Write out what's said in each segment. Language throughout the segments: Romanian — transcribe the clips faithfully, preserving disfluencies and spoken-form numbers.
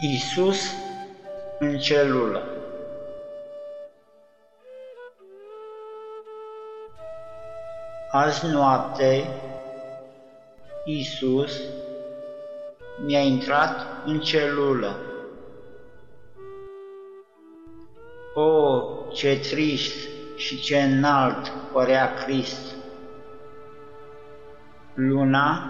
Iisus în celulă. Azi noapte, Iisus mi-a intrat în celulă. O, ce trist și ce înalt părea Crist! Luna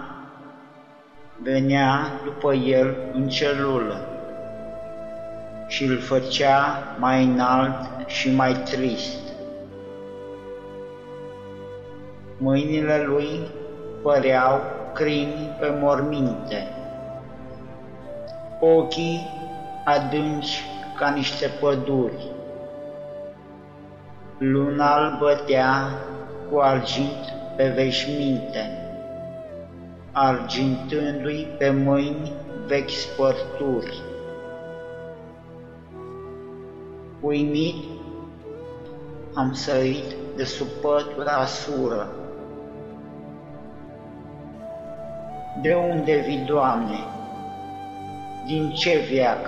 venea după el în celulă și îl făcea mai înalt și mai trist. Mâinile lui păreau crini pe morminte, ochii adânci ca niște păduri. Luna îl bătea cu argint pe veșminte, argintându-i pe mâini vechi spărturi. Uimit, am sărit de sub pătura asură. De unde vii, Doamne? Din ce veac?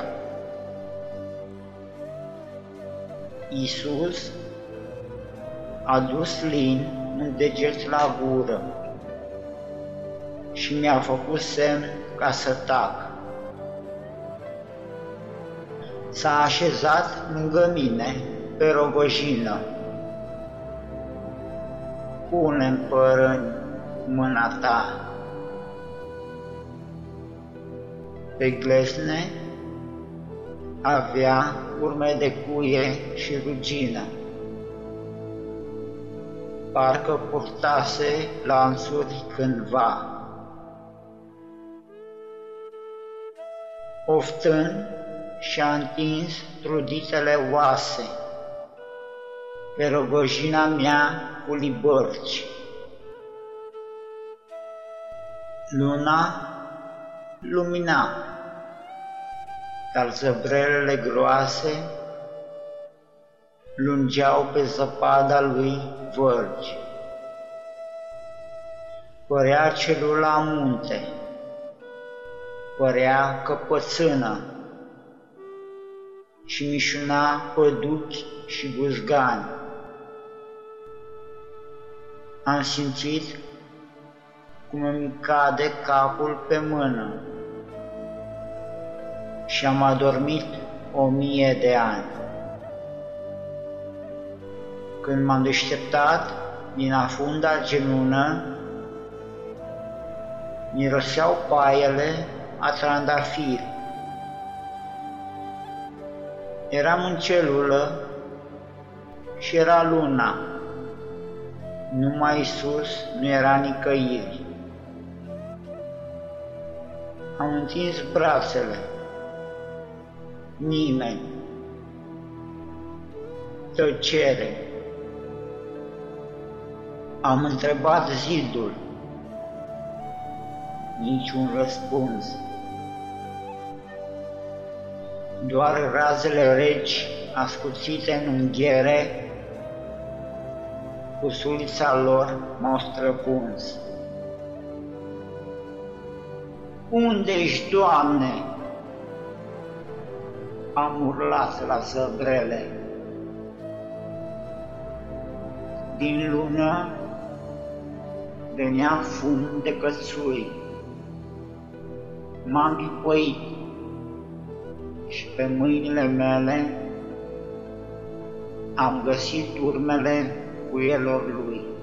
Iisus a dus lin un deget la gură și mi-a făcut semn ca să tac. S-a așezat lângă mine pe rogojină. Pune-mi părâni mâna ta. Pe glezne avea urme de cuie și rugină. Parcă purtase lanțuri cândva. Oftând, și-a întins truditele oase pe rogojina mea cu libărci. Luna lumina, dar zăbrelele groase lungeau pe zăpada lui vărgi. Părea celula munte, părea căpățână și mișuna păduchi și guzgani. Am simțit cum îmi cade capul pe mână și am adormit o mie de ani. Când m-am deșteptat din afunda genună, miroseau paiele a trandafir. Eram în celulă și era luna. Numai Iisus nu era nicăieri. Am întins brațele. Nimeni. Tăcere. Am întrebat zidul. Niciun răspuns. Doar razele reci ascuțite în unghiere cu sulița lor m-au străpuns. Unde ești, Doamne? Am urlat la zăbrele. Din lună venea fum de cățui. M-am pipăit și pe mâinile mele am găsit urmele cuielor lui.